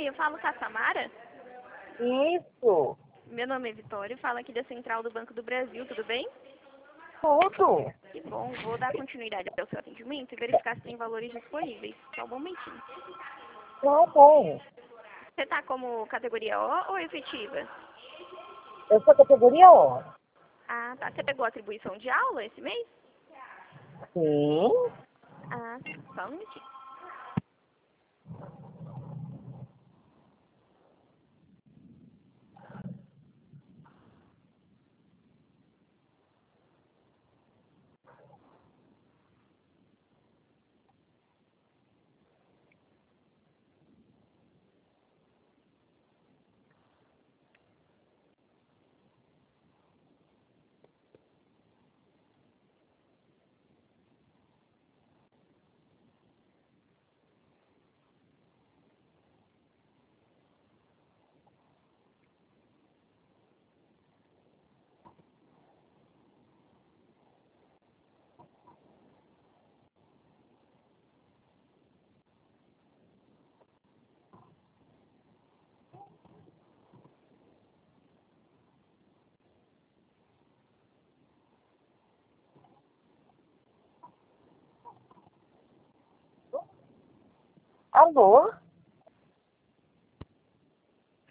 Oi, eu falo com a Samara. Isso, Meu nome é Vitória, eu falo aqui da Central do Banco do Brasil, tudo bem? tudo. Que bom, vou dar continuidade ao seu atendimento e verificar se tem valores disponíveis. Só um momentinho. Tá bom. Você tá como categoria O ou efetiva? Eu sou categoria O. Ah, tá. Você pegou a atribuição de aula esse mês? Sim. Ah, tá. Só um minutinho. Alô?